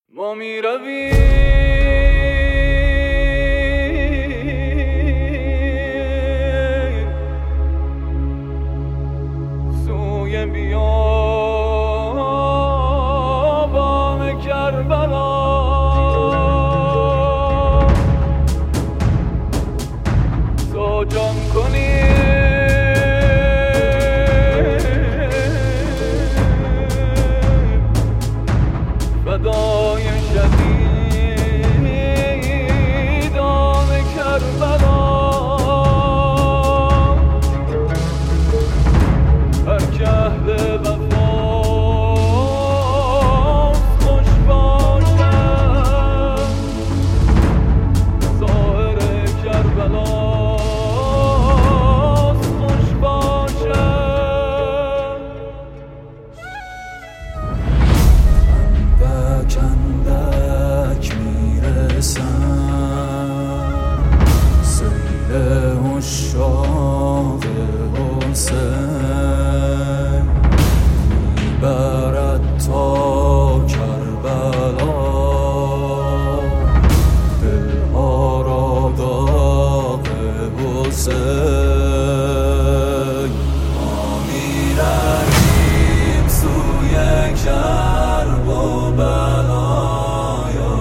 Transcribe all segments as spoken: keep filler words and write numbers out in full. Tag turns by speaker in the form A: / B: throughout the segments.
A: ما می رویم سوی بیابان کربلا، تا جان کنیم فدای شهیدان کربلا. هر که اهل وفاست خوش باشد، ظاهر کربلاست خوش باشد.
B: اندک اندک میرسم سیل عشاق حسین، میبرد تا کربلا دلها را داغ حسین. ما میرویم سوی کرب و بلا یا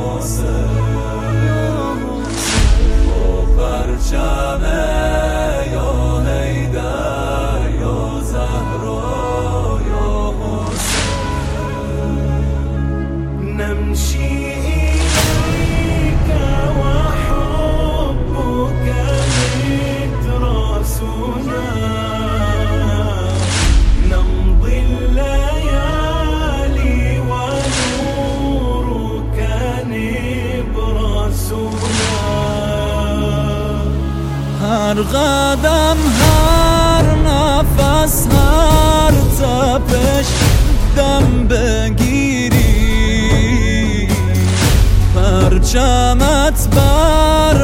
B: حسین، با پرچم یا حیدر یا زهرا یا حسین. نمشي إليك وحبك متراسنا، نمضي الليالي ونورك نبراسنا. هر قدم هر نفس هر تپش دم بگیری، پرچمت بر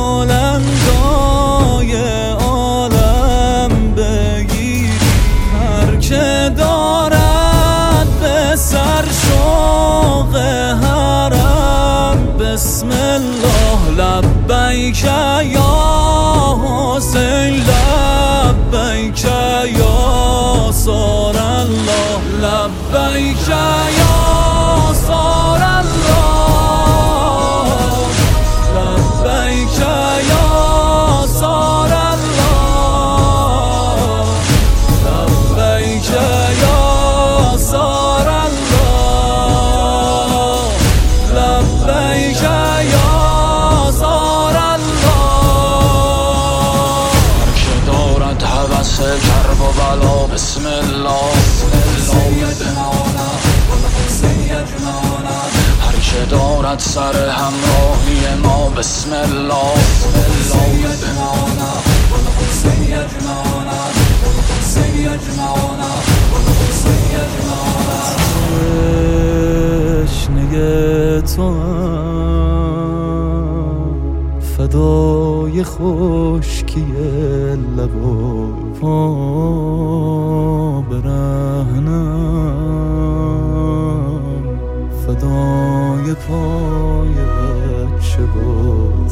B: بلندای عالم بگیری. هر که دارد به سر شوق حرم بسم الله لبیک یا حسین، لبیک یا صار الله، لبیک یا صار الله، لبیک یا صار الله، لبیک یا صار الله، لبیک یا صار الله. هر که دارد هوس کرب و بلا بسم الله، هر که دارد سر همراهی ما بسم الله. تشنه توام فدای خشکی لبا برهنم، فدای پای بچه باز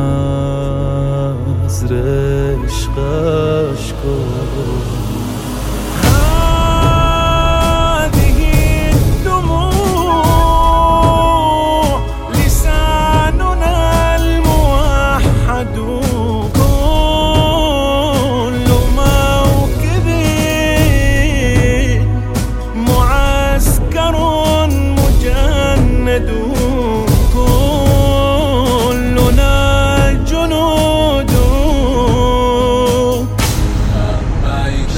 B: نظر عشقش کن.
A: لبیک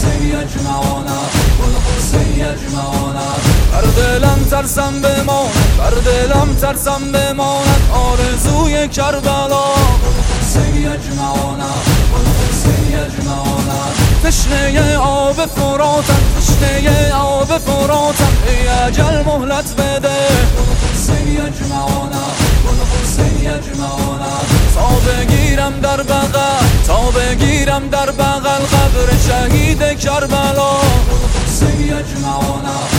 B: الحسین یجمعنا الحسین یجمعنا. بر دلم ترسم بماند، بر دلم ترسم بماند آرزوی کربلا. الحسین یجمعنا الحسین یجمعنا. تشنه آب فراتم، تشنه آب فراتم، ای اجل مهلت بده. الحسین یجمعنا الحسین یجمعنا. تا بگیرم در بغل، تا بگیرم در بغل قبر شهید کربلا. الحسین یجمعنا